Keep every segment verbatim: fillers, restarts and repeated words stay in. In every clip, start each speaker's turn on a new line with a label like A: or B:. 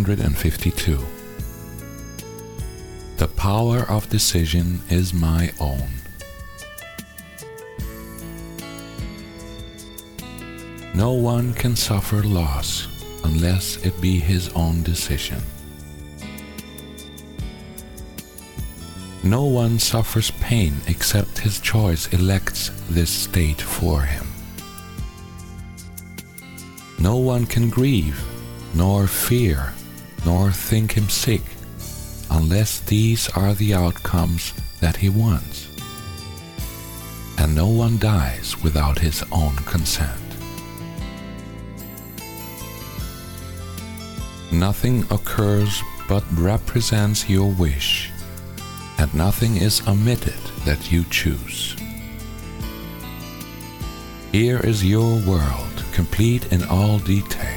A: fifty-two. The power of decision is my own. No one can suffer loss unless it be his own decision. No one suffers pain except his choice elects this state for him. No one can grieve, nor fear, nor think him sick, unless these are the outcomes that he wants. And no one dies without his own consent. Nothing occurs but represents your wish, and nothing is omitted that you choose. Here is your world, complete in all details.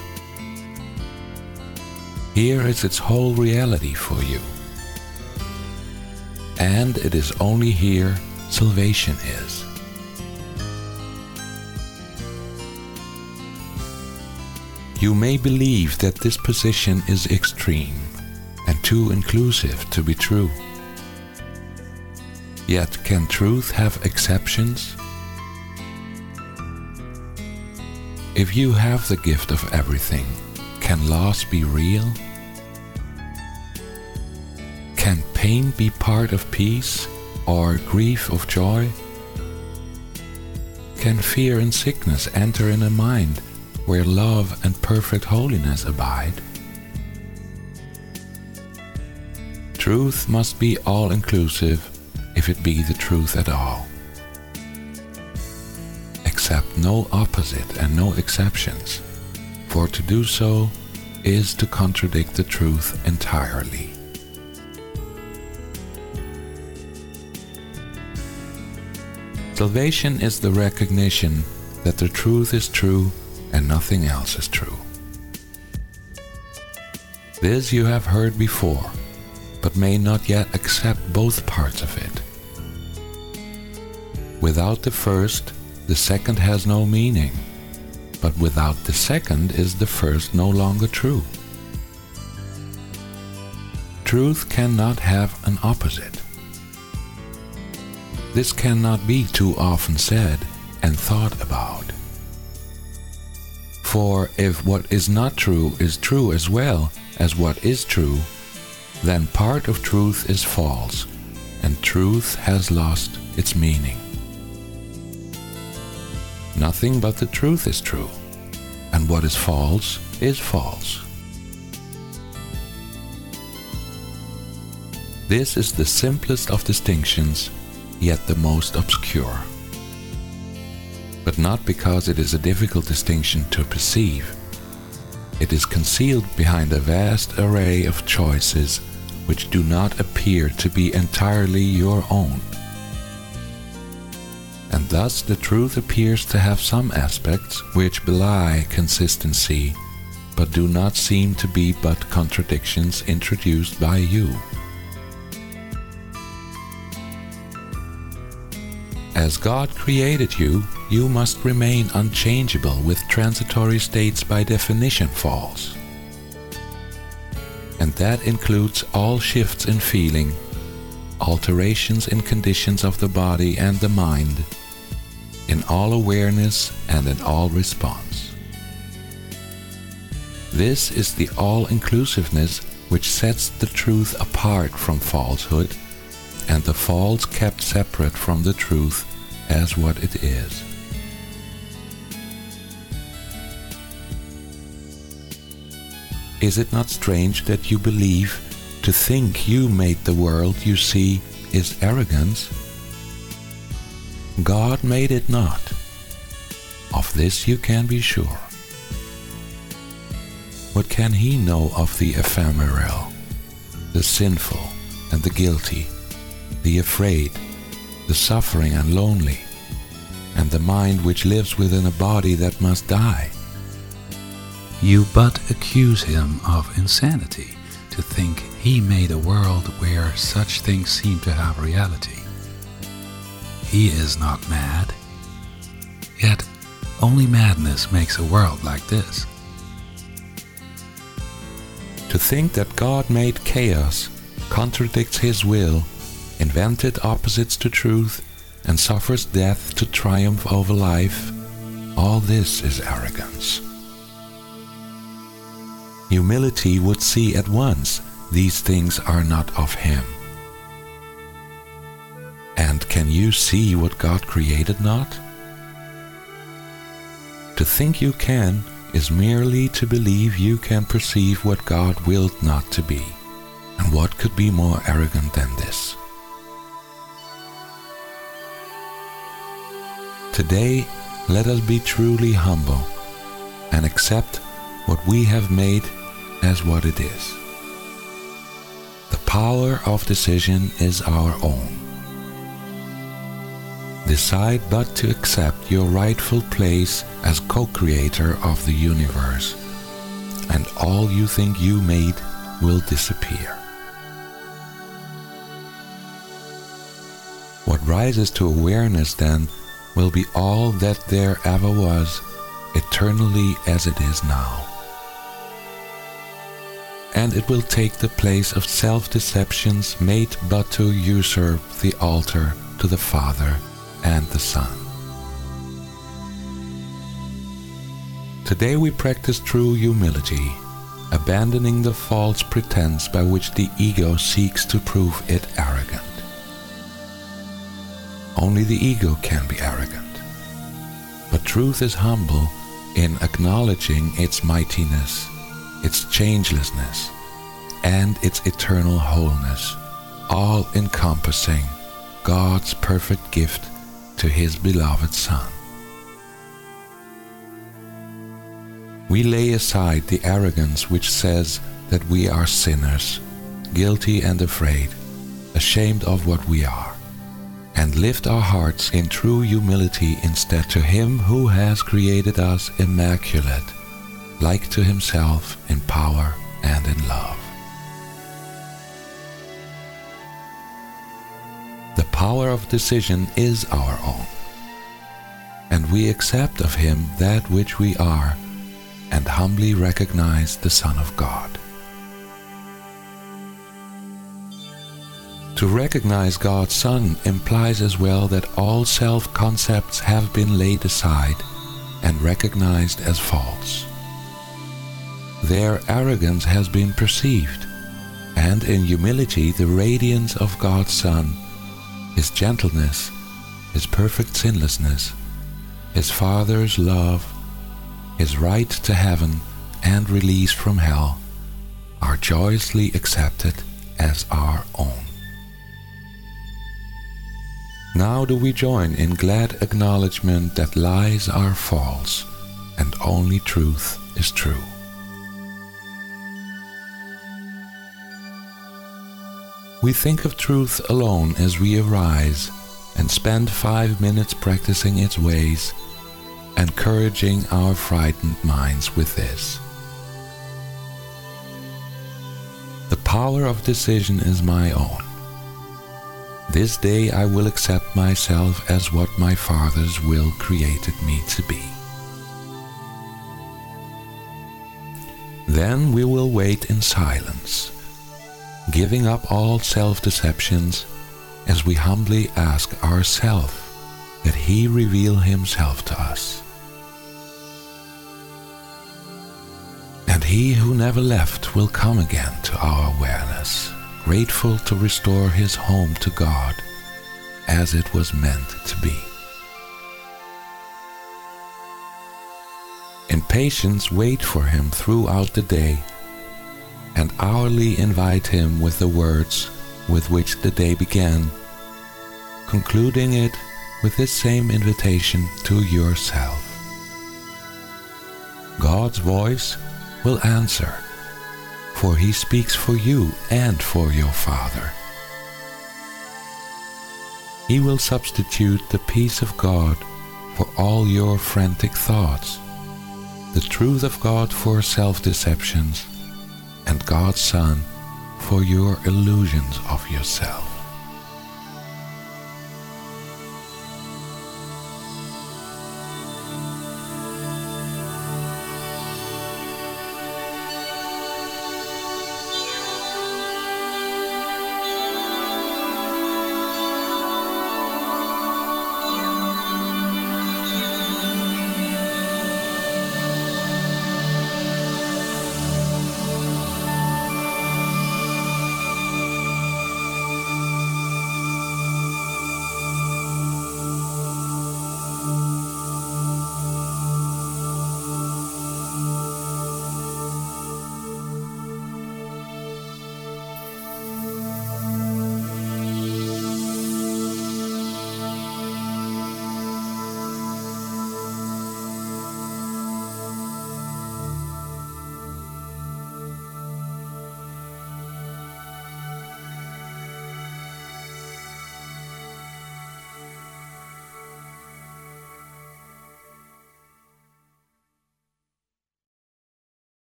A: Here is its whole reality for you. And it is only here salvation is. You may believe that this position is extreme and too inclusive to be true. Yet can truth have exceptions? If you have the gift of everything, can loss be real? Can pain be part of peace, or grief of joy? Can fear and sickness enter in a mind where love and perfect holiness abide? Truth must be all-inclusive if it be the truth at all. Accept no opposite and no exceptions, for to do so is to contradict the truth entirely. Salvation is the recognition that the truth is true and nothing else is true. This you have heard before, but may not yet accept both parts of it. Without the first, the second has no meaning, but without the second is the first no longer true. Truth cannot have an opposite. This cannot be too often said and thought about. For if what is not true is true as well as what is true, then part of truth is false, and truth has lost its meaning. Nothing but the truth is true, and what is false is false. This is the simplest of distinctions, yet the most obscure. But not because it is a difficult distinction to perceive. It is concealed behind a vast array of choices which do not appear to be entirely your own. And thus the truth appears to have some aspects which belie consistency, but do not seem to be but contradictions introduced by you. As God created you, you must remain unchangeable with transitory states by definition false. And that includes all shifts in feeling, alterations in conditions of the body and the mind, in all awareness and in all response. This is the all-inclusiveness which sets the truth apart from falsehood, and the false kept separate from the truth as what it is. Is it not strange that you believe to think you made the world you see is arrogance? God made it not. Of this you can be sure. What can he know of the ephemeral, the sinful and the guilty, the afraid, the suffering and lonely, and the mind which lives within a body that must die? You but accuse him of insanity to think he made a world where such things seem to have reality. He is not mad, yet only madness makes a world like this. To think that God made chaos, contradicts His will, invented opposites to truth, and suffers death to triumph over life, all this is arrogance. Humility would see at once these things are not of Him. And can you see what God created not? To think you can is merely to believe you can perceive what God willed not to be. And what could be more arrogant than this? Today, let us be truly humble and accept what we have made as what it is. The power of decision is our own. Decide but to accept your rightful place as co-creator of the universe, and all you think you made will disappear. What rises to awareness then will be all that there ever was, eternally as it is now. And it will take the place of self-deceptions made but to usurp the altar to the Father and the Son. Today we practice true humility, abandoning the false pretense by which the ego seeks to prove it arrogant. Only the ego can be arrogant, but truth is humble in acknowledging its mightiness, its changelessness, and its eternal wholeness, all encompassing God's perfect gift to His beloved Son. We lay aside the arrogance which says that we are sinners, guilty and afraid, ashamed of what we are, and lift our hearts in true humility instead to Him who has created us immaculate, like to Himself in power and in love. The power of decision is our own, and we accept of Him that which we are, and humbly recognize the Son of God. To recognize God's Son implies as well that all self-concepts have been laid aside and recognized as false. Their arrogance has been perceived, and in humility the radiance of God's Son, His gentleness, His perfect sinlessness, His Father's love, His right to heaven and release from hell, are joyously accepted as our own. Now do we join in glad acknowledgement that lies are false, and only truth is true. We think of truth alone as we arise, and spend five minutes practicing its ways, encouraging our frightened minds with this. The power of decision is my own. This day I will accept myself as what my Father's will created me to be. Then we will wait in silence, giving up all self-deceptions as we humbly ask ourselves that He reveal Himself to us. And He who never left will come again to our awareness, grateful to restore His home to God as it was meant to be. In patience wait for Him throughout the day, and hourly invite Him with the words with which the day began, concluding it with this same invitation to yourself. God's voice will answer, for He speaks for you and for your Father. He will substitute the peace of God for all your frantic thoughts, the truth of God for self-deceptions, and God's Son for your illusions of yourself.